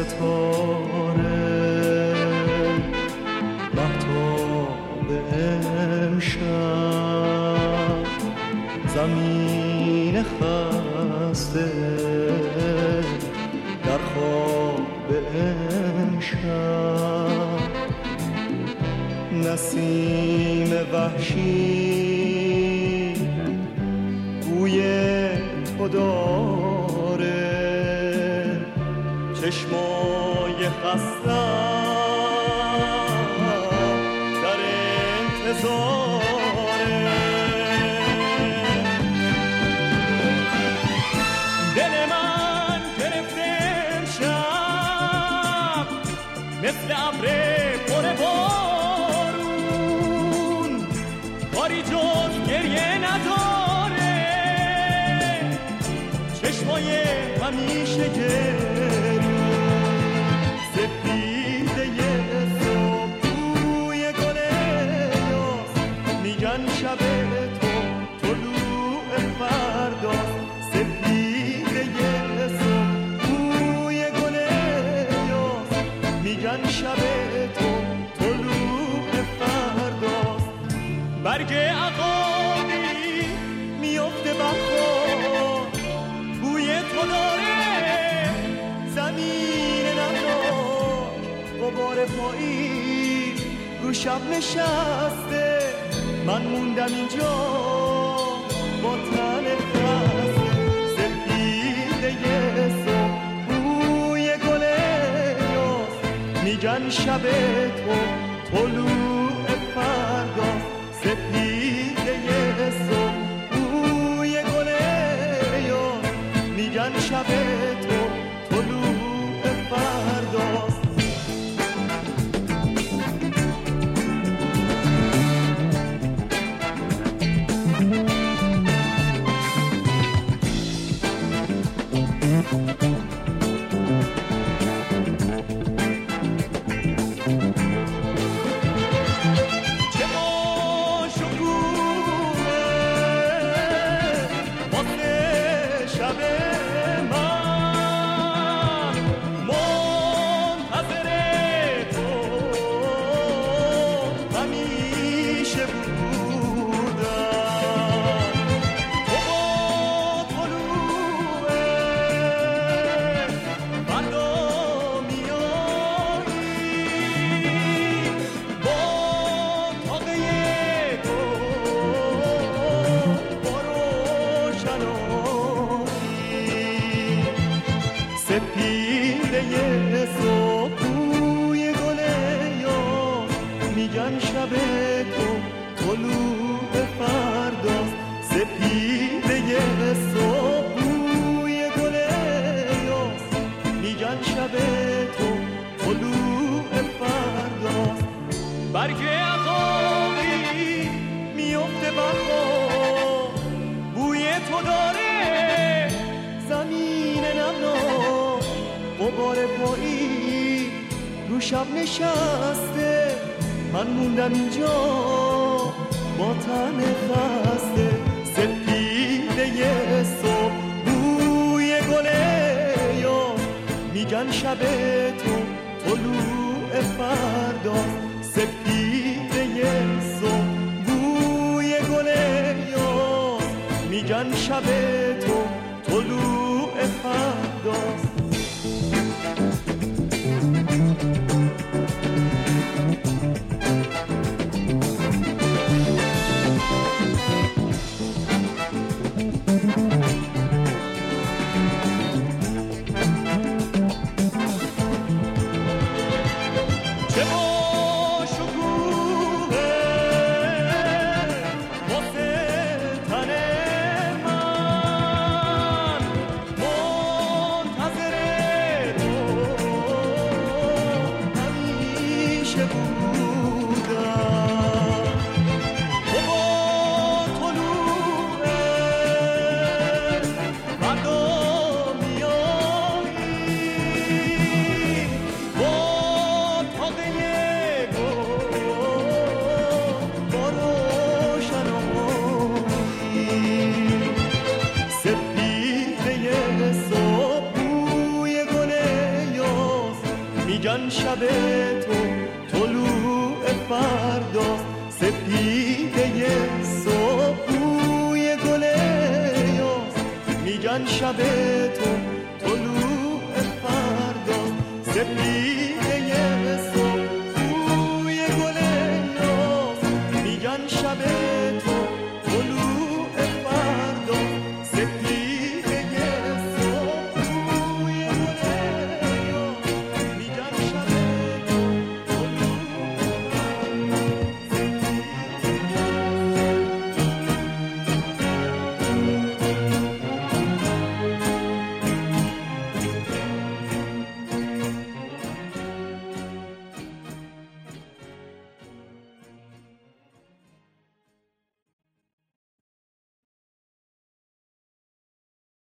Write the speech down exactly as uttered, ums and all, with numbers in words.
ستاره مهتاب امشب، زمین خسته در خواب امشب، نسیم وحشی بوی تو داره، چشمای خستم در انتظاره، دل من گرفته امشب مثل ابر پر بارون، کاری جز گریه نداره، چشمای همیشه گریه، سپیده صبح بوی گل یاس، میگن شب تو طلوع فرداست، سپیده صبح بوی گل یاس، میگن شب تو طلوع فرداست، برگ عقابی میفته بخار بوی تو داره، زمین نمناک غبار پاییز رو شب نشسته، من موندم اینجا با تن خسته، سپیده صبح بوی گل یاس، میگن شب تو طلوع فرداست، سپیده صبح بوی گل یاس، میگن شب تو طلوع فرداست. سپیده صبح بوی گل یاس، میگن شب تو طلوع فرداست، سپیده صبح بوی گل یاس، میگن شب تو طلوع فرداست، برگ عقابی میفته بخار بوی تو داره، زمین نمناک غبار پایی رو شب نشسته، من موندم اینجا با تن خسته، سپیده صبح بوی گل یاس، میگن شب تو طلوع فرداست، سپیده صبح بوی گل یاس، میگن شب تو طلوع فرداست. من میگن شب تو طلوع فرداست، سپیده صبح بوی گل یاس. میگن شب تو طلوع فرداست، سپیده